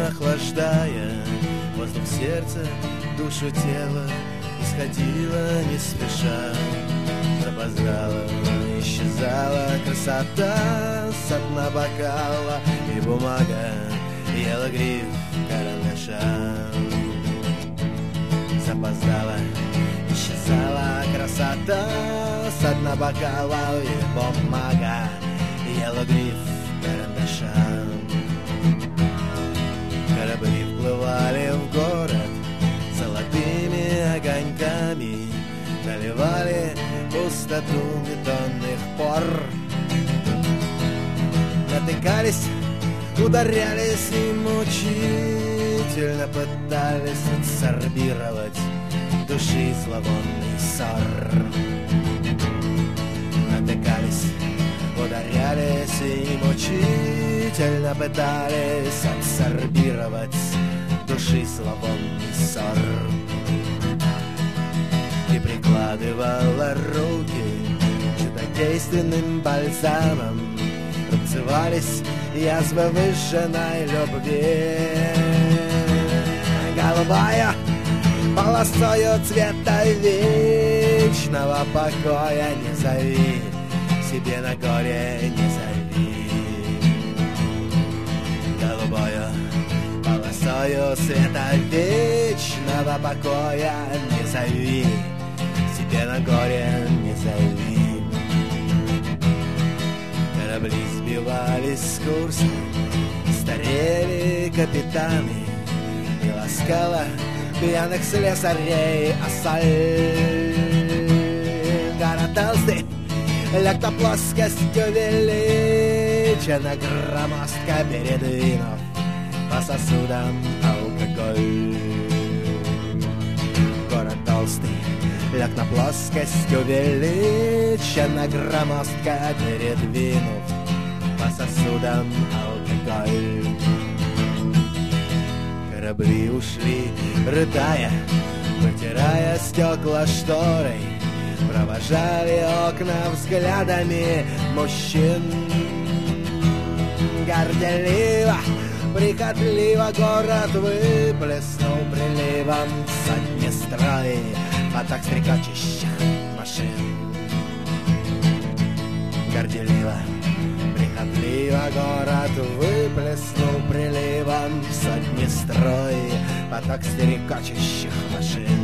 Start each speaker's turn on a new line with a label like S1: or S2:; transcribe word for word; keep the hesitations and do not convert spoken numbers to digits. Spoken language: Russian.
S1: охлаждая воздух сердца, душу тела, исходила не спеша. Запоздала, исчезала красота с дна бокала, и бумага ела гриф карандаша. Запоздала, исчезала красота с дна бокала, и бумага ела гриф карандаша. Корабли вплывали в город золотыми огоньками, наливали пустоту бетонных пор. Натыкались, ударялись и мучительно пытались адсорбировать души зловонный ссор. Натыкались, ударялись и мучительно пытались адсорбировать души зловонный ссор. И прикладывала руки чудодейственным бальзамом, рубцевались язвы выжженной любви. Голубая полосою цвета вечного покоя не зови, себе на горе не зови. Голубою полосою цвета вечного покоя не зови, себе на горе не зови. Корабли сбивались с курса, старели капитаны, и ласкала пьяных слесарей асфальт. Город толстый ляг на плоскостью величина, громоздко передвинув по сосудам алкоголь. Город толстый ляг на плоскостью величина, громоздко передвинув по сосудам алкоголь. Корабли ушли, рыдая, вытирая стекла шторой, провожали окна взглядами мужчин. Горделиво, прихотливо город выплеснул приливом сотни строй поток стрекочущих машин. Горделиво, прихотливо город выплеснул приливом сотни строй поток стрекочущих машин.